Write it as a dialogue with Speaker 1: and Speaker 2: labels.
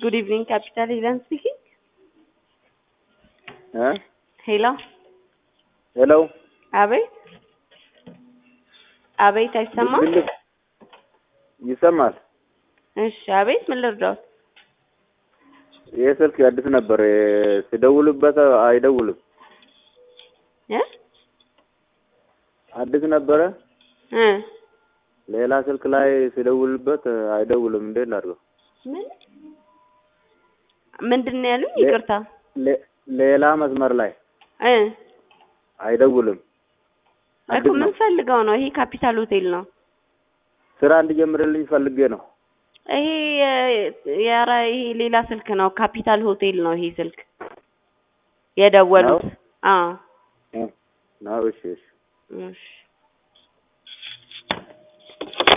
Speaker 1: Good evening, Capital Highland speaking. Hello.
Speaker 2: Hello.
Speaker 1: አቤት አቤት አይሰማም?
Speaker 2: ይሰማል?
Speaker 1: እሺ አቤት ምን ልርዳው?
Speaker 2: የስልክ አዲስ ነበር ሲደውልበት አይደውልም። አዲስ ነበረ ሌላ ስልክ ላይ ሲደውልበት አይደውልም። እንዴት ላድርገው?
Speaker 1: ምንድነው ያሉኝ? ይቅርታ
Speaker 2: ሌላ መስመር ላይ አይደውልም።
Speaker 1: እኮ ምን ፈልገው ነው? ይሄ ካፒታል ሆቴል ነው።
Speaker 2: ስራ እንዲጀምርልኝ ፈልጌ ነው።
Speaker 1: ይሄ ሌላ ስልክ ነው። ካፒታል ሆቴል ነው ይሄ ስልክ የደወሉት።
Speaker 2: ነው። እሺ።